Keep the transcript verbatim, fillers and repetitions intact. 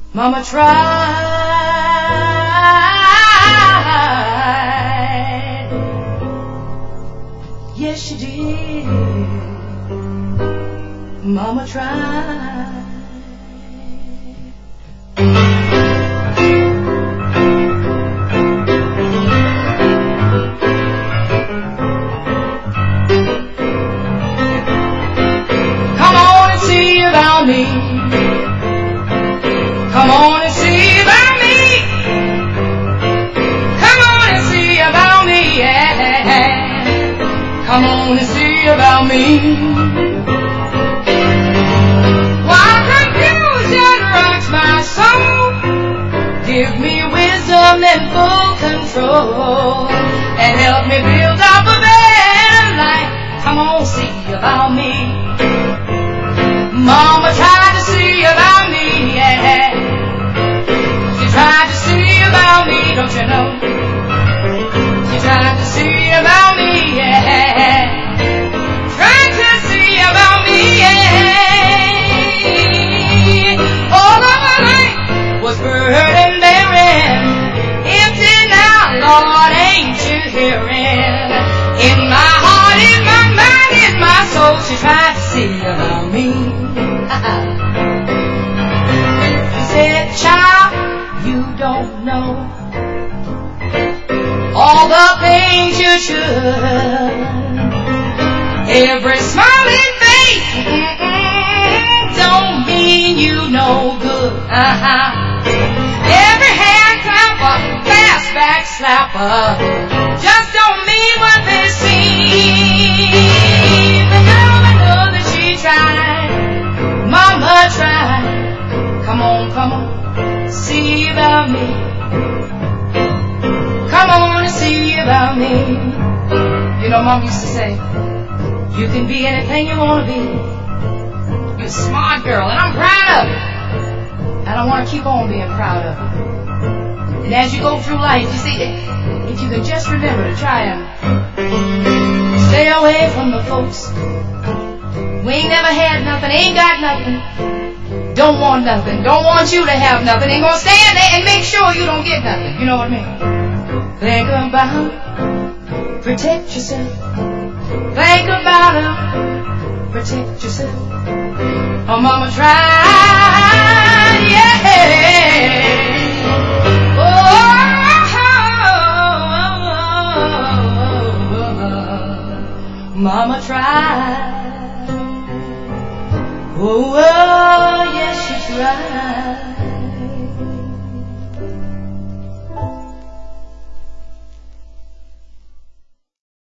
Mama tried. Yes, she did. Mama tried. Come on and see about me. Come on and see about me. Come on and see about me, yeah. Come on and see about me. While confusion rocks my soul, give me wisdom and full control, and help me build up a better life. Come on, see about me. Mama tried to see about me, yeah. She tried to see about me, don't you know? She tried to see about me, yeah. Tried to see about me, yeah. All of my life was burden bearing, empty now, Lord, ain't you hearing? In my heart, in my mind, in my soul, she tried to see about me. She said, child, you don't know all the things you should. Every smiling face don't mean you no good. Uh-huh. Every hand clapper, fast back slapper, just don't mean what they seem. The girl I know that she tried, Mama tried. Come on, come on, see about me. Come on and see about me. You know, Mom used to say, you can be anything you want to be. You're a smart girl, and I'm proud of it. And I want to keep on being proud of it. And as you go through life, you see, if you can just remember to try and stay away from the folks. We ain't never had nothing, ain't got nothing, don't want nothing, don't want you to have nothing, ain't gonna stand there and make sure you don't get nothing. You know what I mean? Think about, protect yourself. Think about it, protect yourself. Oh, Mama tried, yeah. Oh, Mama tried. Oh, oh.